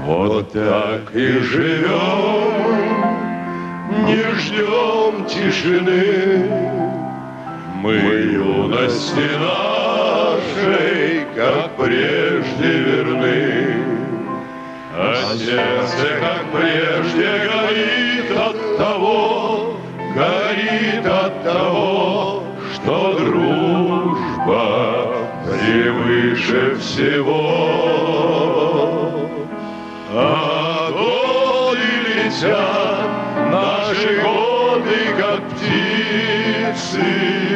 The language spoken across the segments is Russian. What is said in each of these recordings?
Вот так и живем, не ждем тишины. Мы юности нашей, как прежде, верны, а сердце, как прежде, горит от того, что дружба превыше всего. А годы летят, наши годы, как птицы,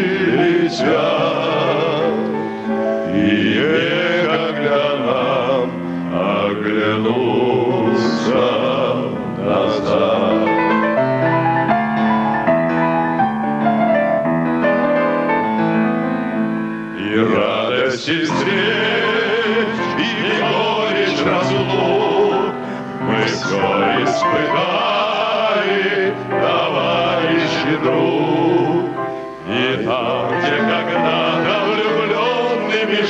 летят, и некогда нам оглянуться назад. И радость, и встреч, и горечь разлук мы все испытали, товарищ и друг. И там, где когда-то влюбленными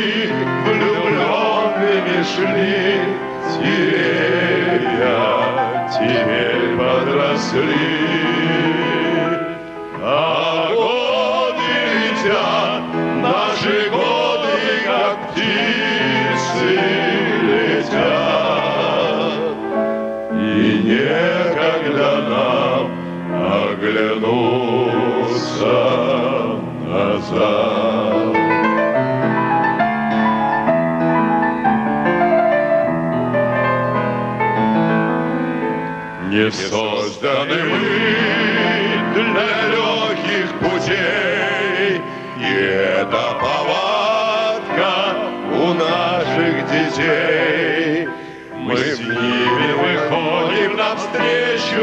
шли, деревья теперь подросли. А годы летят, наши годы, как птицы, летят, и некогда нам оглянуться назад. Не созданы мы для легких путей, и это повадка у наших детей. Мы с ними выходим навстречу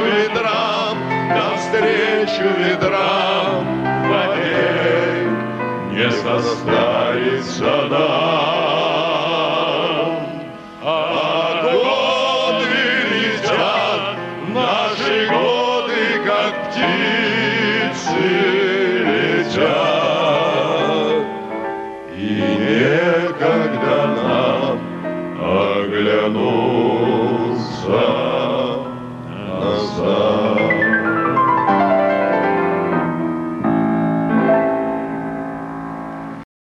ветрам, вовек не состарится нам. А годы летят, наши годы, как птицы, летят, и некогда нам оглянуться назад.